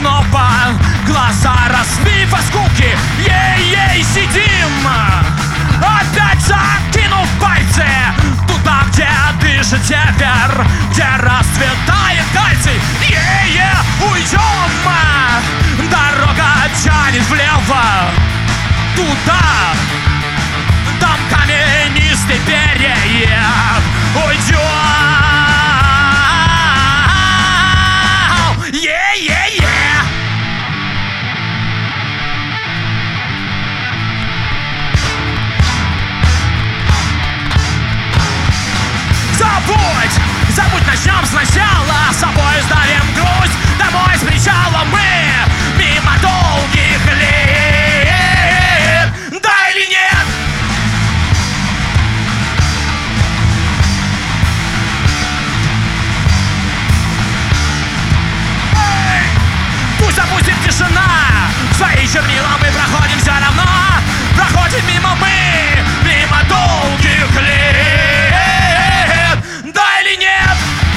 снова глаза разбив от скуки. Ей-ей, сидим, опять закинув пальцы туда, где дышит север, где расцветает кальций. Е-е, уйдем, дорога тянет влево, туда, там каменистый берег. Уйдем, е-е-е. Забудь, начнем сначала, с собой сдавим грусть, домой с причала мы, мимо долгих лет. Да или нет? Эй! Пусть опустит тишина, свои чернила мы проходим все равно, проходим мимо мы, мимо долгих лет. Да или нет?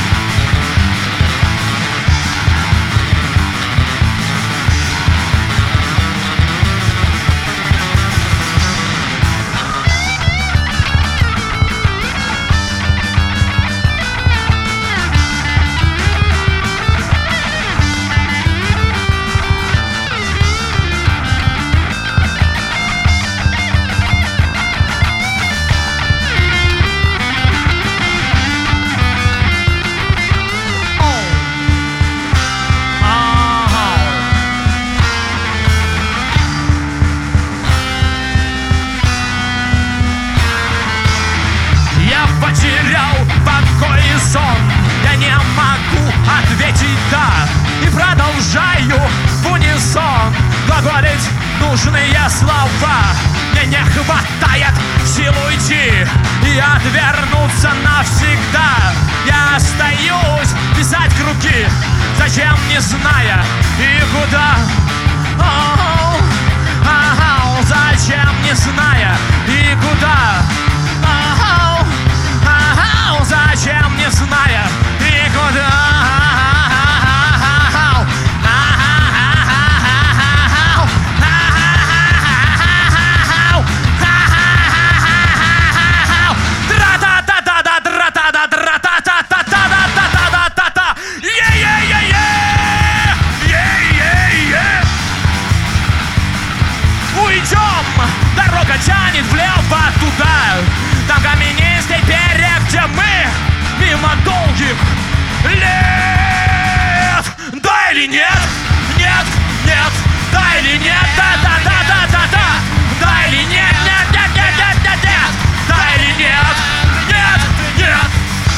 Потерял покой и сон, я не могу ответить «да» и продолжаю в унисон глаголить нужные слова. Мне не хватает сил уйти и отвернуться навсегда. Я остаюсь писать круги, зачем, не зная и куда. Зачем, не зная и куда. Зачем, не зная и куда. Уйдем, дорога тянет влево туда, там каменистый берег, где мы мимо долгих лет. Да или нет? Нет, нет, да или нет? Да, да, да, да, да, да. Да или нет? Нет, нет, нет, нет, нет, нет. Да или нет? Нет, нет.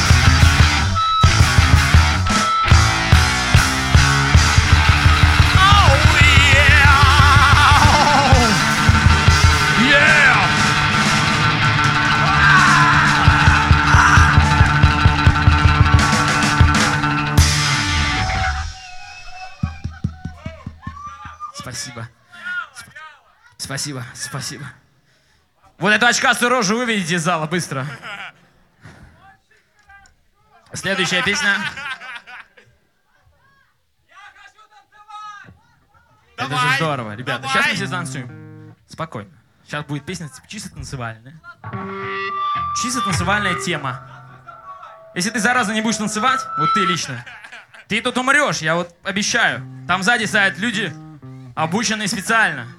Спасибо. Спасибо, спасибо. Вот эту очкастую рожу выведите из зала быстро. Следующая песня. Это же здорово, ребята. Сейчас мы все танцуем. Спокойно. Сейчас будет песня чисто танцевальная. Чисто танцевальная тема. Если ты, зараза, не будешь танцевать, вот ты лично, ты тут умрешь, я вот обещаю. Там сзади стоят люди, обученные специально.